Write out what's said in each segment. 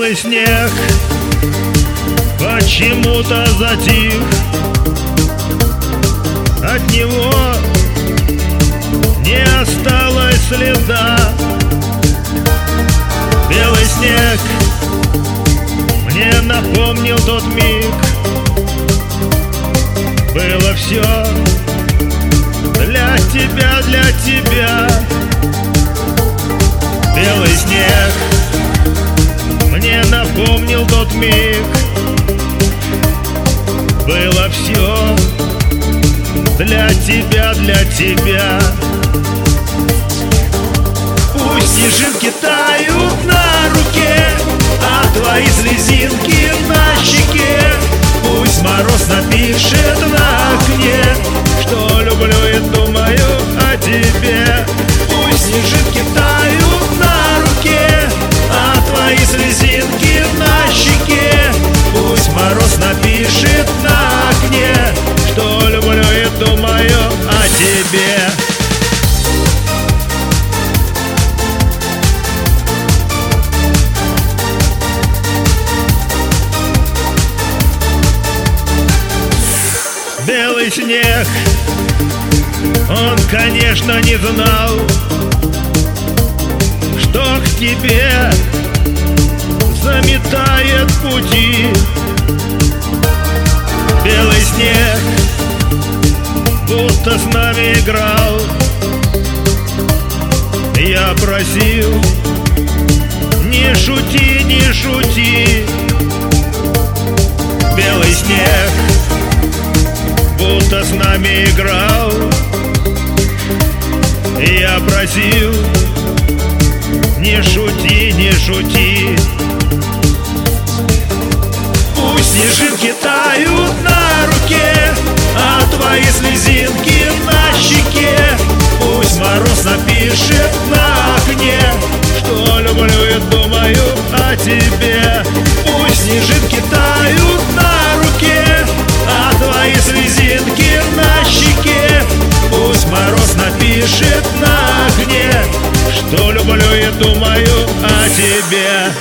Белый снег почему-то затих. От него не осталось следа. Белый снег мне напомнил тот миг. Было все для тебя, для тебя. Белый снег мне напомнил тот миг. Было все для тебя, для тебя. Пусть снежинки тают на руке, а твои слезинки на щеке. Пусть мороз напишет на окне, что люблю и думаю о тебе. Пусть снежинки тают на руке, а твои слезинки на щеке. Пусть мороз напишет на окне, что люблю и думаю о тебе. Белый снег, он, конечно, не знал, что к тебе заметает пути. Белый снег будто с нами играл. Я просил, не шути, не шути. Белый снег будто с нами играл. Я просил, не шути, не шути. Пусть снежинки тают на руке, а твои слезинки на щеке. Пусть мороз напишет на окне, что люблю и думаю о тебе. Пусть снежинки тают на руке, а твои слезинки на щеке. Пусть мороз напишет на окне, что люблю и думаю о тебе.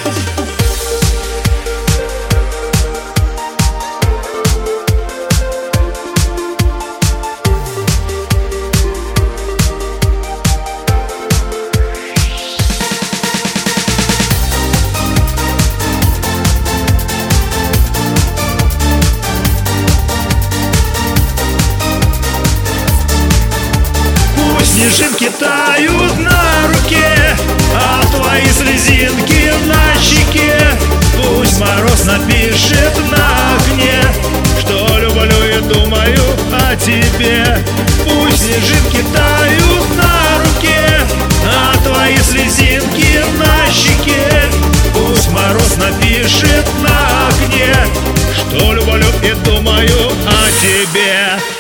Снежинки тают на руке, а твои слезинки на щеке. Пусть мороз напишет на окне, что люблю и думаю о тебе. Пусть снежинки тают на руке, а твои слезинки на щеке. Пусть мороз напишет на окне, что люблю и думаю о тебе.